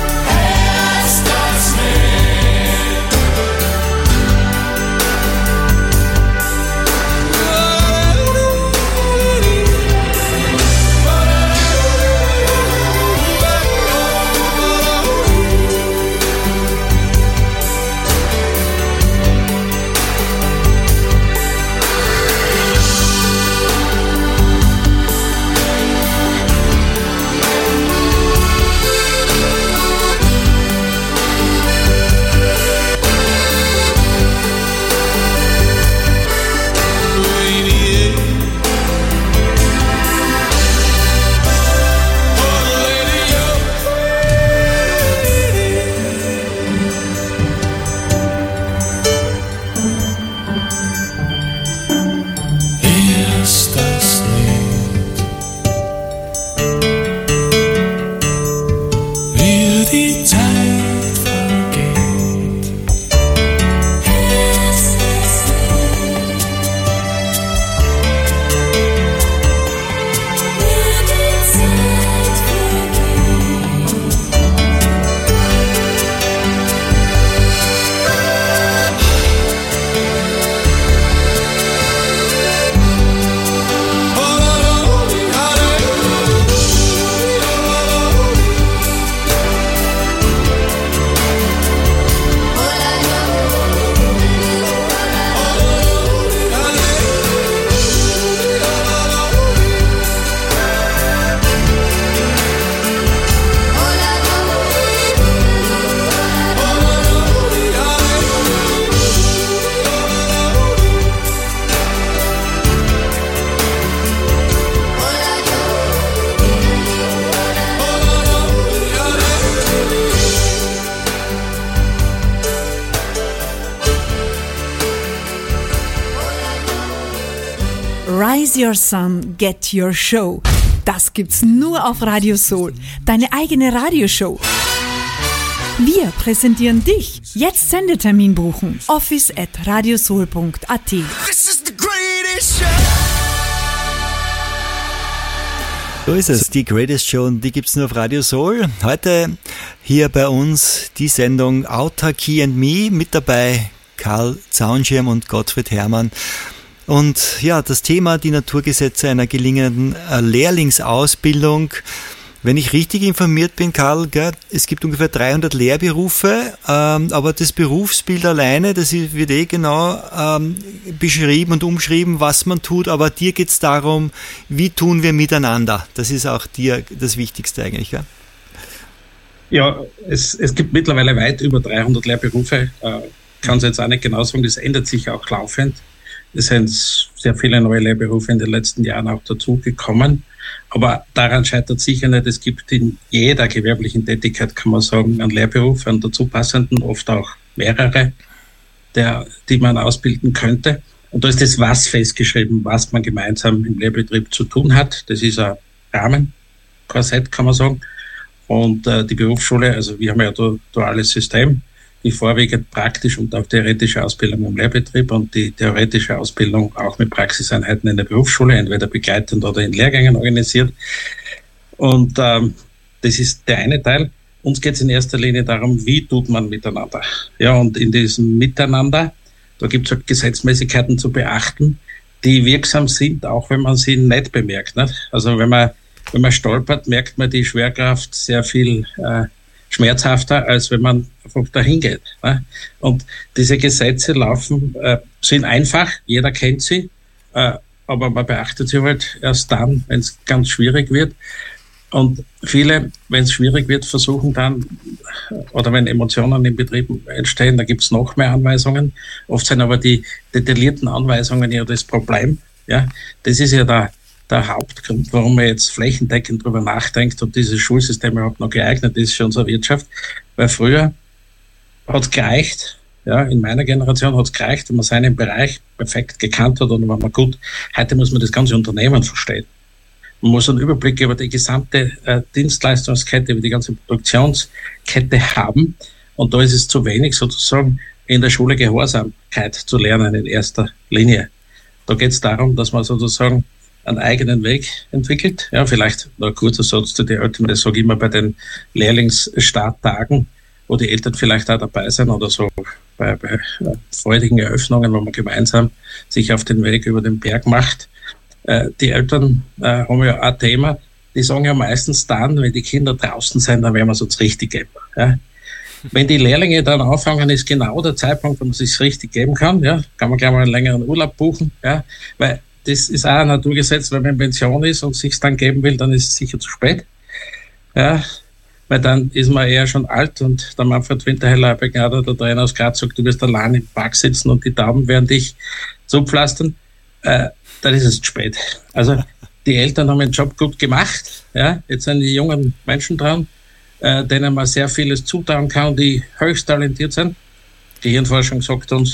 hast das nicht, Rise Your Sun, Get Your Show. Das gibt's nur auf Radio Soul, deine eigene Radioshow. Wir präsentieren dich. Jetzt Sendetermin buchen. office@radiosoul.at. This is the greatest show. So ist es, die Greatest Show, und die gibt's nur auf Radio Soul. Heute hier bei uns die Sendung Autarkie and Me, mit dabei Karl Zaunschirm und Gottfried Herrmann. Und ja, das Thema, die Naturgesetze einer gelingenden Lehrlingsausbildung. Wenn ich richtig informiert bin, Karl, gell, es gibt ungefähr 300 Lehrberufe, aber das Berufsbild alleine, das wird genau beschrieben und umschrieben, was man tut, aber dir geht es darum, wie tun wir miteinander. Das ist auch dir das Wichtigste eigentlich. Ja, ja, es gibt mittlerweile weit über 300 Lehrberufe, kann es jetzt auch nicht genau sagen, das ändert sich auch laufend. Es sind sehr viele neue Lehrberufe in den letzten Jahren auch dazugekommen. Aber daran scheitert sicher nicht. Es gibt in jeder gewerblichen Tätigkeit, kann man sagen, einen Lehrberuf, einen dazu passenden, oft auch mehrere, die man ausbilden könnte. Und da ist das Was festgeschrieben, was man gemeinsam im Lehrbetrieb zu tun hat. Das ist ein Rahmenkorsett, kann man sagen. Und die Berufsschule, also wir haben ja ein duales System, die vorwiegend praktisch und auch theoretische Ausbildung im Lehrbetrieb und die theoretische Ausbildung auch mit Praxiseinheiten in der Berufsschule, entweder begleitend oder in Lehrgängen organisiert. Und das ist der eine Teil. Uns geht es in erster Linie darum, wie tut man miteinander. Ja, und in diesem Miteinander, da gibt es halt Gesetzmäßigkeiten zu beachten, die wirksam sind, auch wenn man sie nicht bemerkt. Nicht? Also wenn man stolpert, merkt man die Schwerkraft sehr viel schmerzhafter, als wenn man einfach dahin geht. Ne? Und diese Gesetze sind einfach, jeder kennt sie, aber man beachtet sie halt erst dann, wenn es ganz schwierig wird. Und viele, wenn es schwierig wird, versuchen dann, oder wenn Emotionen im Betrieb entstehen, da gibt es noch mehr Anweisungen. Oft sind aber die detaillierten Anweisungen ja das Problem. Ja? Das ist ja der Hauptgrund, warum man jetzt flächendeckend darüber nachdenkt, ob dieses Schulsystem überhaupt noch geeignet ist für unsere Wirtschaft. Weil früher hat es gereicht, ja, in meiner Generation hat es gereicht, wenn man seinen Bereich perfekt gekannt hat und war man gut. Heute muss man das ganze Unternehmen verstehen. Man muss einen Überblick über die gesamte Dienstleistungskette, über die ganze Produktionskette haben. Und da ist es zu wenig, sozusagen in der Schule Gehorsamkeit zu lernen in erster Linie. Da geht es darum, dass man sozusagen einen eigenen Weg entwickelt. Ja, vielleicht noch ein kurzer Satz zu den Eltern, das sage ich immer bei den Lehrlingsstarttagen, wo die Eltern vielleicht auch dabei sind oder so bei freudigen Eröffnungen, wo man gemeinsam sich auf den Weg über den Berg macht. Die Eltern haben ja ein Thema, die sagen ja meistens dann, wenn die Kinder draußen sind, dann werden wir es uns richtig geben. Ja. Wenn die Lehrlinge dann anfangen, ist genau der Zeitpunkt, wo man es sich richtig geben kann. Ja, kann man gleich mal einen längeren Urlaub buchen, ja, weil das ist auch ein Naturgesetz, wenn man in Pension ist und sich dann geben will, dann ist es sicher zu spät. Ja, weil dann ist man eher schon alt und der Manfred Winterheller, begnadeter Trainer aus Graz, sagt, du wirst allein im Park sitzen und die Tauben werden dich zupflastern. Dann ist es zu spät. Also die Eltern haben den Job gut gemacht. Ja, jetzt sind die jungen Menschen dran, denen man sehr vieles zutrauen kann, die höchst talentiert sind. Die Hirnforschung sagt uns,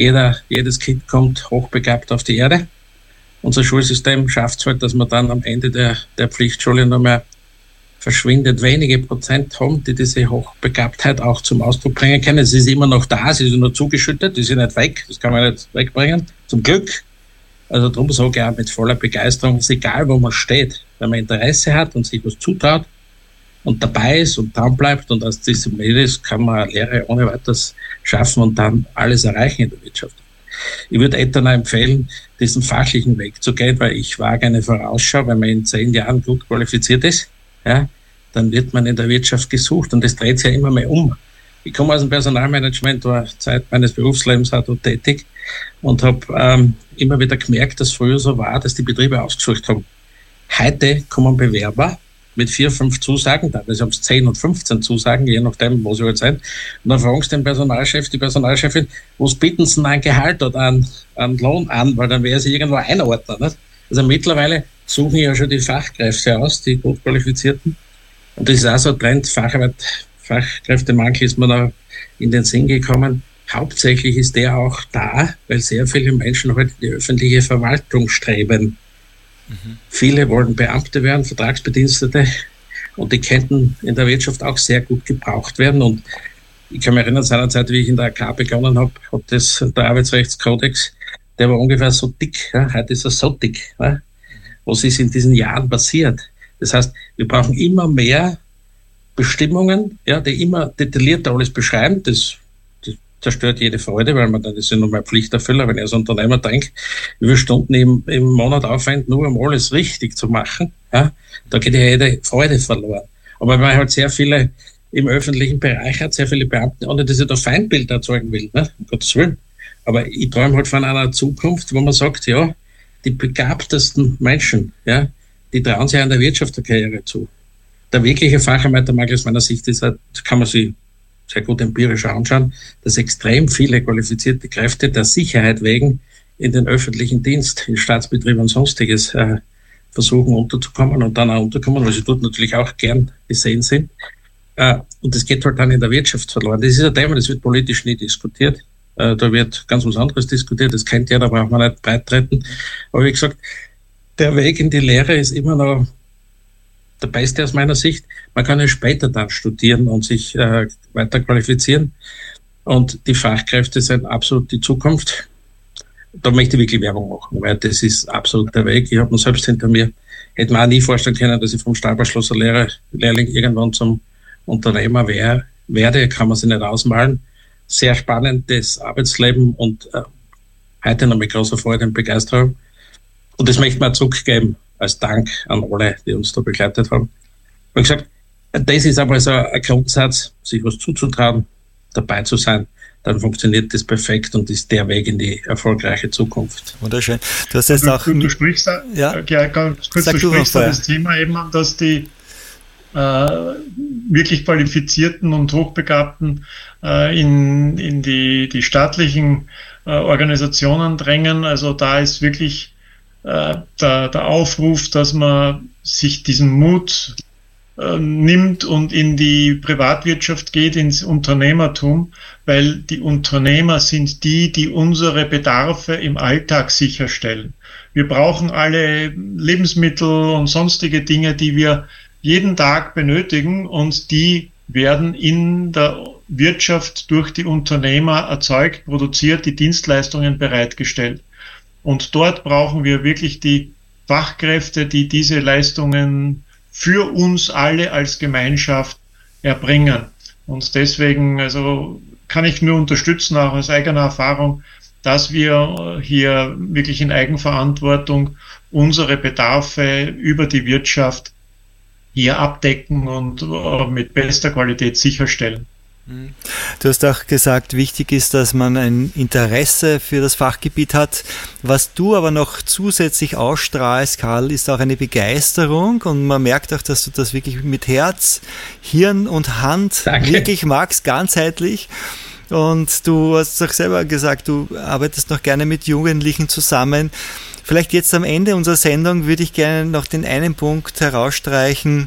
jedes Kind kommt hochbegabt auf die Erde. Unser Schulsystem schafft es halt, dass wir dann am Ende der Pflichtschule nur mehr verschwindet wenige Prozent haben, die diese Hochbegabtheit auch zum Ausdruck bringen können. Es ist immer noch da, sie ist nur zugeschüttet, sie ist nicht weg, das kann man nicht wegbringen, zum Glück. Also darum sage ich auch mit voller Begeisterung, es ist egal, wo man steht, wenn man Interesse hat und sich was zutraut und dabei ist und dran bleibt und als diszipliniert ist, kann man eine Lehre ohne weiteres schaffen und dann alles erreichen in der Wirtschaft. Ich würde Eltern empfehlen, diesen fachlichen Weg zu gehen, weil ich wage eine Vorausschau, wenn man in 10 Jahren gut qualifiziert ist, ja, dann wird man in der Wirtschaft gesucht und das dreht sich ja immer mehr um. Ich komme aus dem Personalmanagement, war Zeit meines Berufslebens auch dort tätig und habe immer wieder gemerkt, dass früher so war, dass die Betriebe ausgesucht haben. Heute kommen Bewerber mit 4, 5 Zusagen, teilweise haben es 10 und 15 Zusagen, je nachdem, wo sie halt sind. Und dann fragst du den Personalchef, die Personalchefin, was bieten sie denn ein Gehalt oder einen Lohn an, weil dann wäre sie irgendwo einordnen. Nicht? Also mittlerweile suchen ja schon die Fachkräfte aus, die gut qualifizierten. Und das ist auch so ein Trend, Fachkräftemangel ist mir da in den Sinn gekommen. Hauptsächlich ist der auch da, weil sehr viele Menschen heute in die öffentliche Verwaltung streben. Viele wollen Beamte werden, Vertragsbedienstete, und die könnten in der Wirtschaft auch sehr gut gebraucht werden. Und ich kann mich erinnern, seinerzeit, wie ich in der AK begonnen habe, hat der Arbeitsrechtskodex, der war ungefähr so dick. Ja? Heute ist er so dick. Ja? Was ist in diesen Jahren passiert? Das heißt, wir brauchen immer mehr Bestimmungen, ja, die immer detailliert alles beschreiben. Das zerstört jede Freude, weil man dann, das ist ja nur mein Pflichterfüller, wenn ich als Unternehmer denke, wie viele Stunden im Monat aufwenden, nur um alles richtig zu machen. Ja? Da geht ja jede Freude verloren. Aber wenn man halt sehr viele im öffentlichen Bereich hat, sehr viele Beamte, ohne dass ich da Feindbild erzeugen will, ne? Um Gottes Willen. Aber ich träume halt von einer Zukunft, wo man sagt, ja, die begabtesten Menschen, ja, die trauen sich an der Wirtschaft eine Karriere zu. Der wirkliche Facharbeitermangel aus meiner Sicht ist, das kann man sich sehr gut empirisch anschauen, dass extrem viele qualifizierte Kräfte der Sicherheit wegen in den öffentlichen Dienst, in Staatsbetrieben und Sonstiges versuchen unterzukommen und dann auch unterkommen, weil sie dort natürlich auch gern gesehen sind. Und das geht halt dann in der Wirtschaft verloren. Das ist ein Thema, das wird politisch nie diskutiert. Da wird ganz was anderes diskutiert, das kennt ja, da braucht man nicht breit treten. Aber wie gesagt, der Weg in die Lehre ist immer noch der beste aus meiner Sicht. Man kann ja später dann studieren und sich weiter qualifizieren. Und die Fachkräfte sind absolut die Zukunft. Da möchte ich wirklich Werbung machen, weil das ist absolut der Weg. Ich habe mir selbst hinter mir, hätte mir auch nie vorstellen können, dass ich vom Stahlbauschlosser Lehrling irgendwann zum Unternehmer werde, kann man sich nicht ausmalen. Sehr spannendes Arbeitsleben und heute noch mit großer Freude und Begeisterung. Und das möchte man zurückgeben als Dank an alle, die uns da begleitet haben. Wie gesagt, das ist aber so ein Grundsatz, sich was zuzutrauen, dabei zu sein. Dann funktioniert das perfekt und ist der Weg in die erfolgreiche Zukunft. Wunderschön. Du hast jetzt auch... Du sprichst da, ganz kurz, du sprichst da das Thema eben, dass die wirklich Qualifizierten und Hochbegabten in die staatlichen Organisationen drängen. Also da ist wirklich der Aufruf, dass man sich diesen Mut nimmt und in die Privatwirtschaft geht, ins Unternehmertum, weil die Unternehmer sind die unsere Bedarfe im Alltag sicherstellen. Wir brauchen alle Lebensmittel und sonstige Dinge, die wir jeden Tag benötigen, und die werden in der Wirtschaft durch die Unternehmer erzeugt, produziert, die Dienstleistungen bereitgestellt. Und dort brauchen wir wirklich die Fachkräfte, die diese Leistungen für uns alle als Gemeinschaft erbringen. Und deswegen, also kann ich nur unterstützen, auch aus eigener Erfahrung, dass wir hier wirklich in Eigenverantwortung unsere Bedarfe über die Wirtschaft hier abdecken und mit bester Qualität sicherstellen. Du hast auch gesagt, wichtig ist, dass man ein Interesse für das Fachgebiet hat. Was du aber noch zusätzlich ausstrahlst, Karl, ist auch eine Begeisterung, und man merkt auch, dass du das wirklich mit Herz, Hirn und Hand wirklich magst, ganzheitlich. Und du hast auch selber gesagt, du arbeitest noch gerne mit Jugendlichen zusammen. Vielleicht jetzt am Ende unserer Sendung würde ich gerne noch den einen Punkt herausstreichen,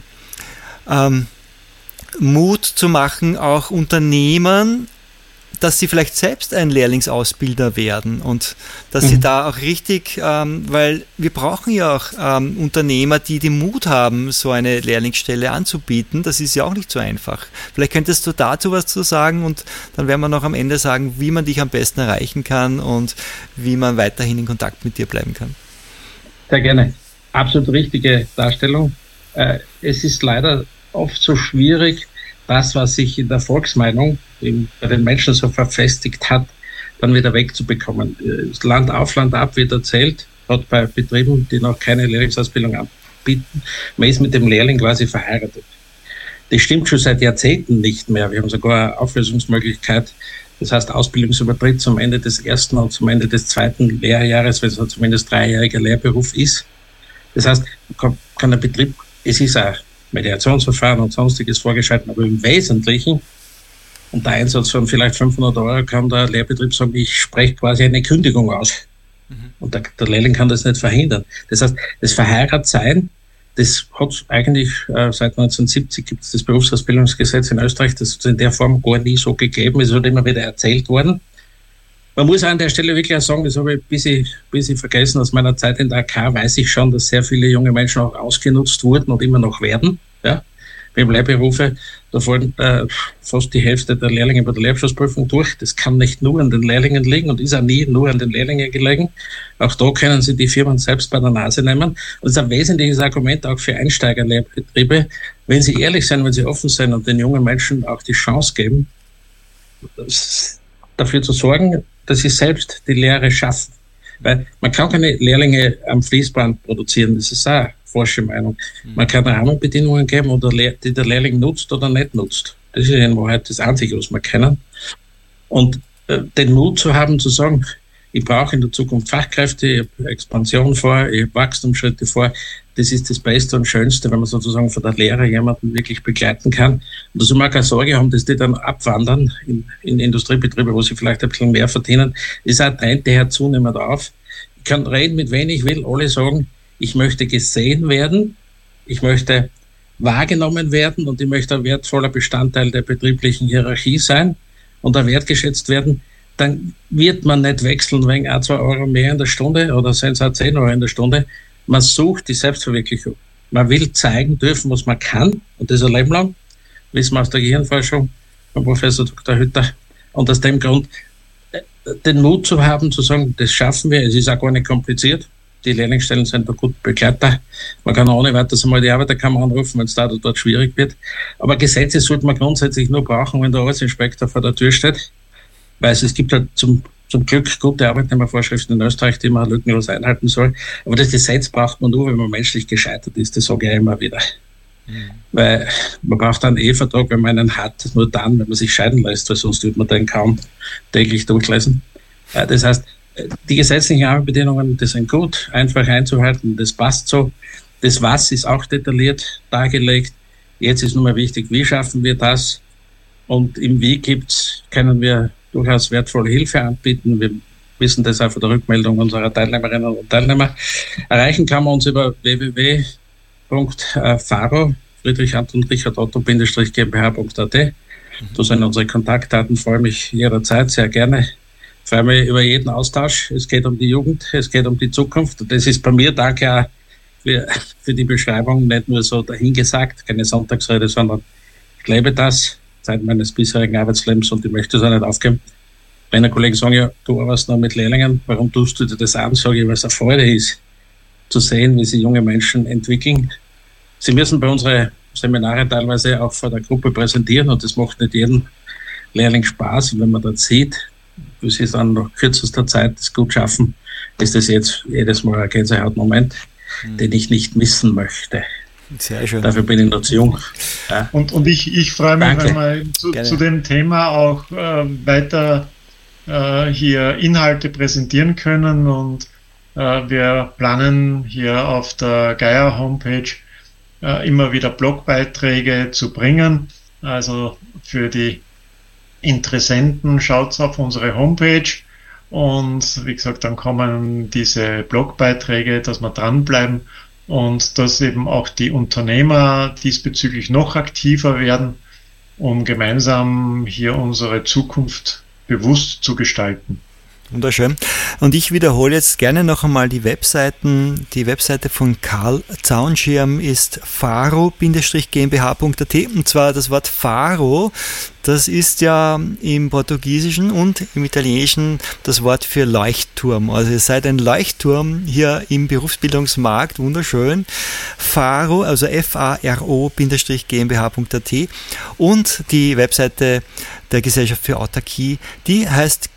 Mut zu machen, auch Unternehmern, dass sie vielleicht selbst ein Lehrlingsausbilder werden und dass sie da auch richtig, weil wir brauchen ja auch Unternehmer, die den Mut haben, so eine Lehrlingsstelle anzubieten. Das ist ja auch nicht so einfach. Vielleicht könntest du dazu was zu sagen, und dann werden wir noch am Ende sagen, wie man dich am besten erreichen kann und wie man weiterhin in Kontakt mit dir bleiben kann. Sehr gerne. Absolut richtige Darstellung. Es ist leider oft so schwierig, das, was sich in der Volksmeinung bei den Menschen so verfestigt hat, dann wieder wegzubekommen. Land auf, Land ab wird erzählt, hat bei Betrieben, die noch keine Lehrlingsausbildung anbieten, man ist mit dem Lehrling quasi verheiratet. Das stimmt schon seit Jahrzehnten nicht mehr. Wir haben sogar eine Auflösungsmöglichkeit. Das heißt, Ausbildungsübertritt zum Ende des ersten und zum Ende des zweiten Lehrjahres, wenn es ein zumindest 3-jähriger Lehrberuf ist. Das heißt, kann der Betrieb, es ist ein Mediationsverfahren und sonstiges vorgeschalten, aber im Wesentlichen, unter Einsatz von vielleicht 500 Euro, kann der Lehrbetrieb sagen, ich spreche quasi eine Kündigung aus. Und der Lehrling kann das nicht verhindern. Das heißt, das Verheiratetsein, das hat eigentlich seit 1970 gibt es das Berufsausbildungsgesetz in Österreich, das ist in der Form gar nie so gegeben, es wird immer wieder erzählt worden. Man muss an der Stelle wirklich auch sagen, das habe ich ein bisschen vergessen, aus meiner Zeit in der AK weiß ich schon, dass sehr viele junge Menschen auch ausgenutzt wurden und immer noch werden. Ja. Beim Lehrberufe, da fallen fast die Hälfte der Lehrlinge bei der Lehrabschlussprüfung durch. Das kann nicht nur an den Lehrlingen liegen und ist auch nie nur an den Lehrlingen gelegen. Auch da können Sie die Firmen selbst bei der Nase nehmen. Und das ist ein wesentliches Argument auch für Einsteigerlehrbetriebe. Wenn Sie ehrlich sein, wenn Sie offen sein und den jungen Menschen auch die Chance geben, dafür zu sorgen, dass sie selbst die Lehre schaffen. Weil man kann keine Lehrlinge am Fließband produzieren, das ist auch eine falsche Meinung. Man kann Rahmenbedingungen geben, die der Lehrling nutzt oder nicht nutzt. Das ist in Wahrheit das Einzige, was wir kennen. Und den Mut zu haben, zu sagen, ich brauche in der Zukunft Fachkräfte, ich habe Expansion vor, ich habe Wachstumsschritte vor. Das ist das Beste und Schönste, wenn man sozusagen von der Lehre jemanden wirklich begleiten kann. Und da soll man keine Sorge haben, dass die dann abwandern in Industriebetriebe, wo sie vielleicht ein bisschen mehr verdienen. Das ist ein Trend, der hört zunehmend auf. Ich kann reden, mit wem ich will. Alle sagen, ich möchte gesehen werden, ich möchte wahrgenommen werden und ich möchte ein wertvoller Bestandteil der betrieblichen Hierarchie sein und auch wertgeschätzt werden. Dann wird man nicht wechseln wegen 1-2 Euro mehr in der Stunde oder sind es auch 10 Euro in der Stunde. Man sucht die Selbstverwirklichung. Man will zeigen dürfen, was man kann. Und das ein Leben lang. Wissen wir aus der Gehirnforschung von Professor Dr. Hütter. Und aus dem Grund, den Mut zu haben, zu sagen, das schaffen wir. Es ist auch gar nicht kompliziert. Die Lehrlingsstellen sind da gut Begleiter. Man kann ohne weiteres einmal die Arbeiterkammer anrufen, wenn es da oder dort schwierig wird. Aber Gesetze sollte man grundsätzlich nur brauchen, wenn der Arbeitsinspektor vor der Tür steht. Weil es gibt halt zum Glück gute Arbeitnehmervorschriften in Österreich, die man lückenlos einhalten soll. Aber das Gesetz braucht man nur, wenn man menschlich gescheitert ist. Das sage ich immer wieder. Weil man braucht einen Ehevertrag, wenn man einen hat, nur dann, wenn man sich scheiden lässt, weil sonst wird man den kaum täglich durchlesen. Das heißt, die gesetzlichen Rahmenbedingungen, die sind gut, einfach einzuhalten, das passt so. Das Was ist auch detailliert dargelegt. Jetzt ist nur mal wichtig, wie schaffen wir das? Und im Wie können wir durchaus wertvolle Hilfe anbieten. Wir wissen das auch von der Rückmeldung unserer Teilnehmerinnen und Teilnehmer. Erreichen kann man uns über www.faro, Friedrich Anton Richard Otto GmbH.at. Da sind unsere Kontaktdaten, freue mich jederzeit sehr gerne. Freue mich über jeden Austausch. Es geht um die Jugend, es geht um die Zukunft. Und das ist bei mir danke auch für die Beschreibung nicht nur so dahingesagt, keine Sonntagsrede, sondern ich lebe das Zeit meines bisherigen Arbeitslebens und ich möchte es auch nicht aufgeben. Meine Kollegen sagen ja, du arbeitest noch mit Lehrlingen, warum tust du dir das an? Sage ich, weil es eine Freude ist, zu sehen, wie sich junge Menschen entwickeln. Sie müssen bei unseren Seminare teilweise auch vor der Gruppe präsentieren und das macht nicht jedem Lehrling Spaß. Und wenn man dann sieht, wie sie dann nach kürzester Zeit das gut schaffen, ist das jetzt jedes Mal ein Gänsehautmoment, den ich nicht missen möchte. Sehr schön. Dafür bin ich noch zu jung. Ja. Und ich freue mich, Danke. wenn wir zu dem Thema auch weiter hier Inhalte präsentieren können und wir planen hier auf der Geier Homepage immer wieder Blogbeiträge zu bringen. Also für die Interessenten schaut auf unsere Homepage und wie gesagt, dann kommen diese Blogbeiträge, dass wir dranbleiben und dass eben auch die Unternehmer diesbezüglich noch aktiver werden, um gemeinsam hier unsere Zukunft bewusst zu gestalten. Wunderschön. Und ich wiederhole jetzt gerne noch einmal die Webseiten. Die Webseite von Karl Zaunschirm ist faro-gmbh.at und zwar das Wort Faro, das ist ja im Portugiesischen und im Italienischen das Wort für Leuchtturm. Also ihr seid ein Leuchtturm hier im Berufsbildungsmarkt, wunderschön. Faro, also faro-gmbh.at und die Webseite der Gesellschaft für Autarkie, die heißt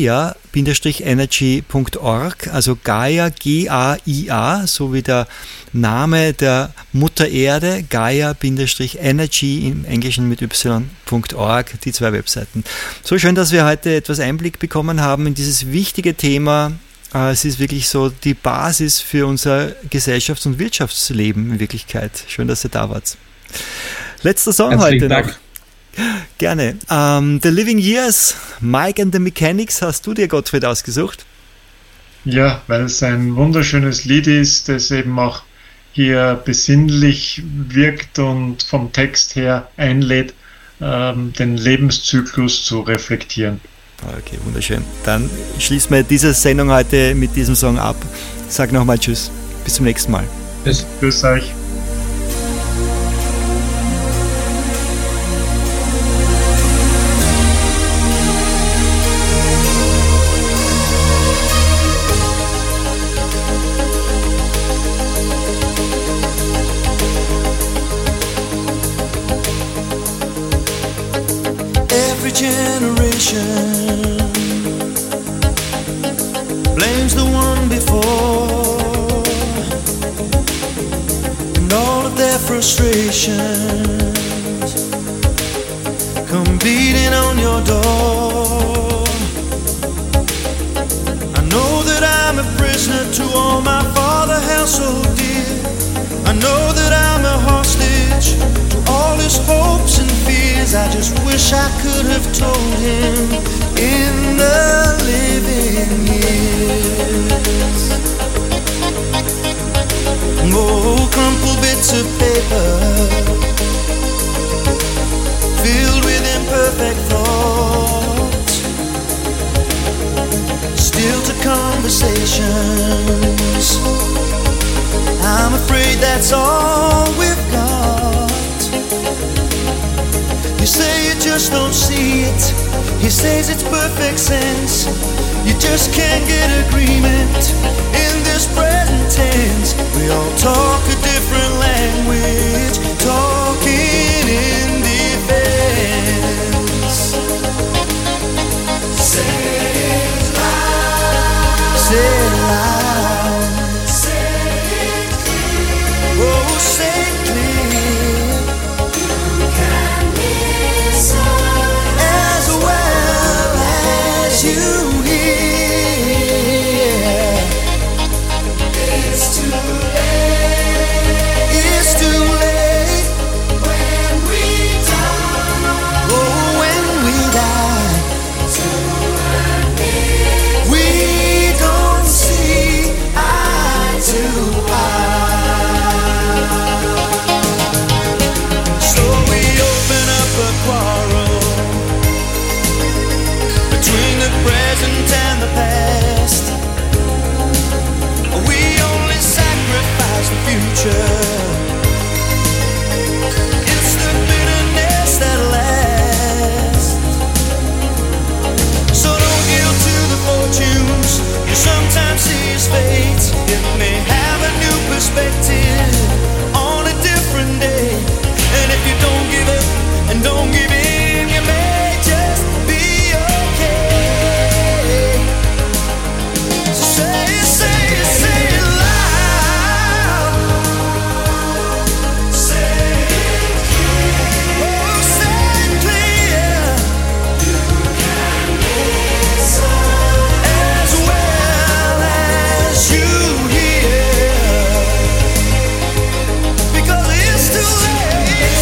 Gaia-energy.org, also Gaia, G-A-I-A, so wie der Name der Mutter Erde, Gaia-energy im Englischen mit y.org, die zwei Webseiten. So schön, dass wir heute etwas Einblick bekommen haben in dieses wichtige Thema. Es ist wirklich so die Basis für unser Gesellschafts- und Wirtschaftsleben in Wirklichkeit. Schön, dass ihr da wart. Letzter Song Herzlichen heute Dank. noch. Gerne. The Living Years, Mike and the Mechanics, hast du dir, Gottfried, ausgesucht? Ja, weil es ein wunderschönes Lied ist, das eben auch hier besinnlich wirkt und vom Text her einlädt, den Lebenszyklus zu reflektieren. Okay, wunderschön. Dann schließen wir diese Sendung heute mit diesem Song ab. Sag nochmal Tschüss. Bis zum nächsten Mal. Grüß euch. Every generation blames the one before, and all of their frustrations come beating on your door. I know that I'm a prisoner to all my father held so dear. I know that I'm a hostage to all his hopes and fears. I just wish I could have told him in the living years. Oh, crumpled bits of paper filled with imperfect thoughts, still to conversations. I'm afraid that's all we've got. You say you just don't see it. He says it's perfect sense. You just can't get agreement in this present tense. We all talk a different language, talking in defense. Say it loud. Say it loud. Say it clear. Oh, say it clear. You can listen as well as you hear. It's too late. It's too late when we die. Oh, when we die. We don't see eye to eye. So we open up a quarrel between the present and the past. We only sacrifice the future. It's the bitterness that lasts. So don't yield to the fortunes you sometimes see as fate. It may have a new perspective on a different day. And if you don't give up and don't give in, you may just be okay. So say it, say it, say it loud. Say it clear. Oh, say it clear. You can listen as well as you hear. Because it's too late.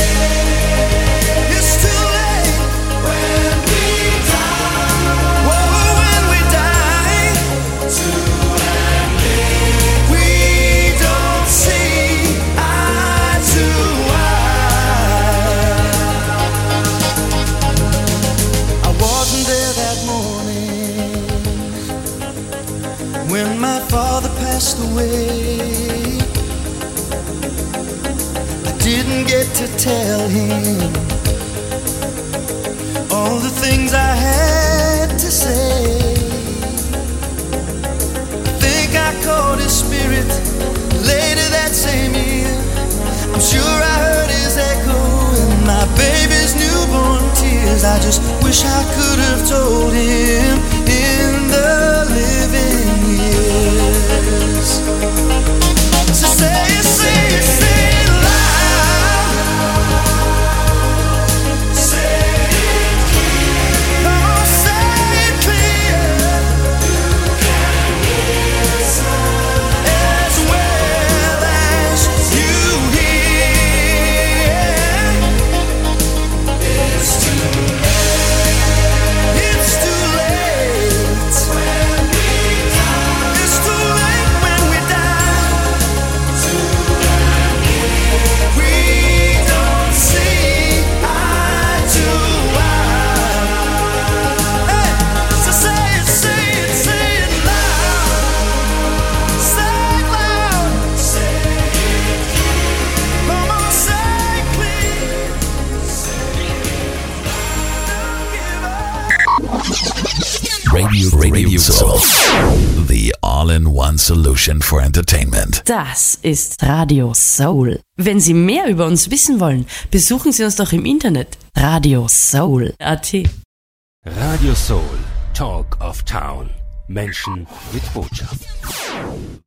It's too late when we die. Whoa, when we die. To admit we don't see eye to eye. I wasn't there that morning when my father passed away. I didn't get to tell him all the things I had to say. I think I caught his spirit later that same year. I'm sure I heard his echo in my baby's newborn tears. I just wish I could have told him in the living years. So say it, say it, say it loud. Say it clear. Oh, say it clear. You can listen as well as you hear. It's too late. It's too late. Radio Soul. The all-in-one solution for entertainment. Das ist Radio Soul. Wenn Sie mehr über uns wissen wollen, besuchen Sie uns doch im Internet. radiosoul.at. Radio Soul, Talk of Town. Menschen mit Botschaft.